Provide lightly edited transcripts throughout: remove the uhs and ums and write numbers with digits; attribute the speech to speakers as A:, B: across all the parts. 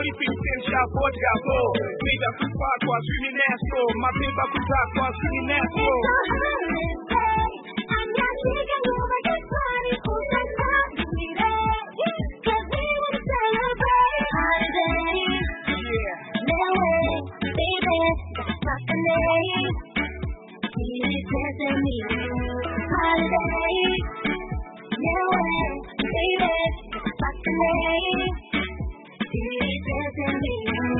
A: only thing since I bought your soul. Made up to part was really natural. My paper to talk was really natural.
B: I'm not taking over this party. Who's that not doing that? Cause we wanna celebrate holiday.
A: Yeah.
B: No way, baby, that's not the name. He's dancing me holiday. No way, baby, that's not the name. He's dancing me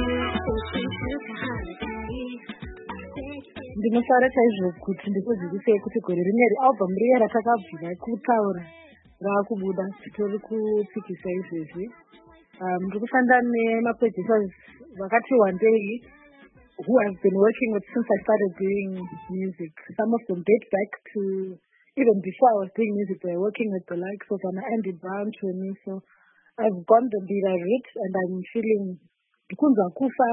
C: Ndinosara chaizvo kuti ndikuzivise kuti gore rineri album riya ratakabvira kutaura raakubuda titori kupikisa izvezvi. Ndiri kushanda nemaproducers vakati wandei who I've been working with since I started doing music. Some of them date back to even before I was doing music. They were working with the likes of Andy Brown, Tony. So I've gone the Mbira route and I'm feeling because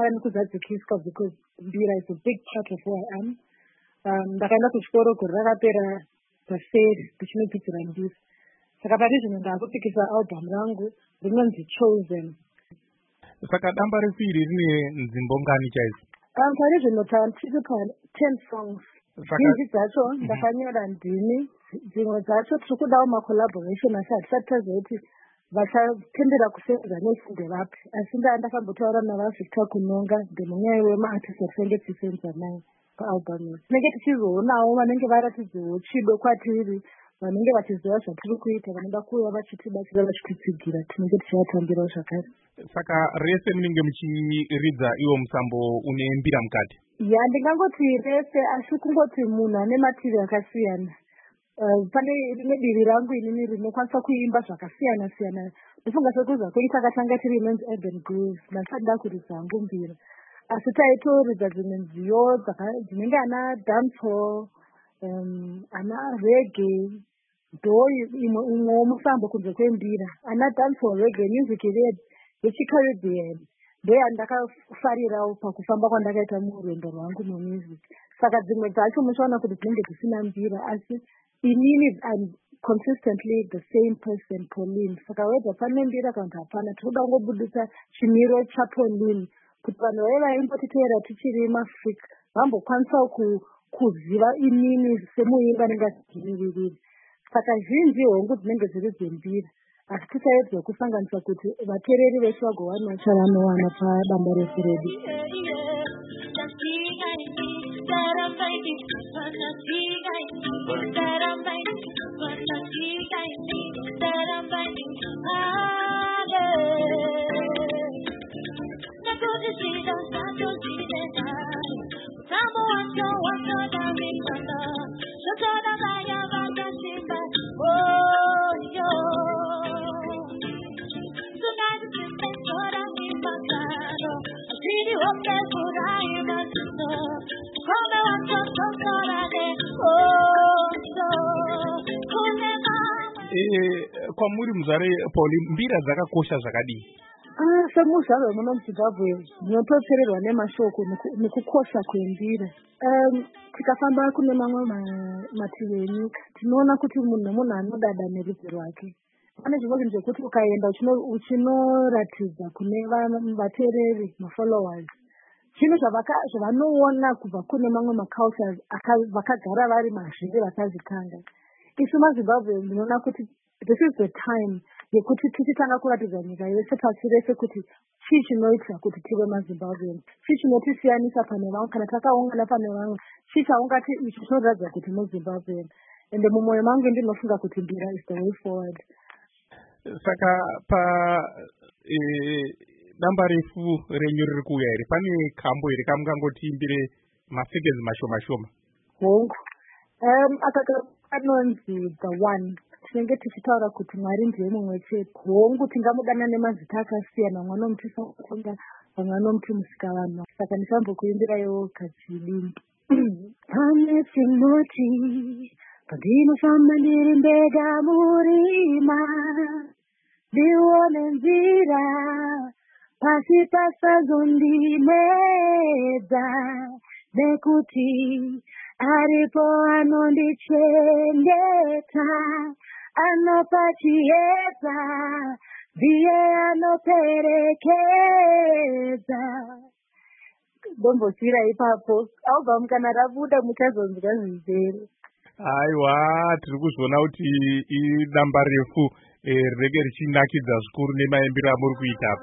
C: Mbira is a big part of who I am. Ndakaenda kuchikoro kuti rakapera paseri ndichinopidzira ndisi. Saka parizvino ndakupikisa album rangu rinonzi Chosen.
D: Saka damba refu iri rine nzimbo ngani chaidzo?
C: Parizvino tiri pa 10 songs. Zhinji dzacho ndakanyora ndini, dzimwe dzacho tiri kudawo macollaboration asi hatisati taziva kuti vachatendera kusenza nefunde vapi. Asi ndakambotaura navaVictor Kunonga ndemunyaya wemaartist atinenge tichisenza naye paalbum iyi. Tinenge tichizoonawo vanenge varatidzewo chido kwatiri, vanenge vachiziva zvatiri kuita, vanoda kuuya vachitibatsira vachititsigira, tinenge tichivatambirawo zvakare.
D: Saka rese munenge muchiridza iwo musambo une mbira mukati?
C: Ya, ndingangoti rese, asi kungoti munhu ane matiri akasiyana. Pane rimwe divi rangu inini rinokwanisa kuimba zvakasiyana siyana. Ndofunga sekuza kwedu takatanga tiri inonzi Urban Grooves, ndisati ndakuridza hangu mbira. Asi taitoridza dzimwe nziyo dzinenge ana dancehall, ana reggae, ndo umwewo musambo kunze kwembira. Ana dancehall, reggae, music yechiCaribbean ndakafarirawo pakufamba kwandakaita murwendo rwangu mumusic. Saka dzimwe dzacho muchaona kuti dzinenge dzisina mbira, asi inini I'm consistently the same person, Pauline. Saka whether pane mbira kana hapana, tinoda kungobudisa chimiro chaPauline kuti vanhu vaya vaimbotiteera tichiri maFrica vambokwanisa kuziva inini semuimba ndingazvimiririri. Saka zhinji hongu dzinenge dziri dzembira, asi tichaedza kusanganisa kuti vateereri veshe vagowanawo chavanowana padamba refu redu.
D: Kwamuri muzare Pauline, mbira dzakakosha zvakadii?
C: Semuzvaro muno muZimbabwe ndinototsererwa nemashoko nekukosha kwembira. Tikafamba kune mamwe mativi enyika tinoona kuti munhu nemunhu anodada nerudzi rwake. Pane zvinhu zvekuti ukaenda uchinoratidza kune vateereri, mafollowers, chinhu zvavanoona kubva kune mamwe macultures vakagara vari mazviri vakazvitanga. Isu maZimbabwe ndinoona kuti this is the time yekuti tichitanga kuratidza nyika yese pasi rese kuti chii chinoita kuti tive maZimbabwean, chii chinotisiyanisa pane vamwe, kana takaungana pane vamwe, chii chaungati ichi chinoratidza kuti muZimbabwean. Ende mumwoyo mangu ndinofunga kuti mbira is the way forward.
D: Saka pa damba refu renyu riri kuuya here, pane kambo here kamungangotiimbire mafigures mashoma?
C: Hongu. Anonzi The One. Tinenge tichitaura kuti Mwari ndiye mumwe chete. Hongu tingamudana nemazita akasiyana, mwana womuti Sakonda, mwana womuti Musikavanhu. Saka ndichambokuimbirawo kachidini. Pane chinoti pandinofamba ndiri ndega murima, ndione nzira pasi pasazondimedza, nekuti aripo anondichengeta, anopa chiedza ndiye anoperekeza. Dombosira ipapo album kana rabuda muchazonzwa zvizere.
D: Aiwa, tiri kuzoona kuti idamba refu rinenge richinakidza zvikuru nemaimbiro amuri kuita apa.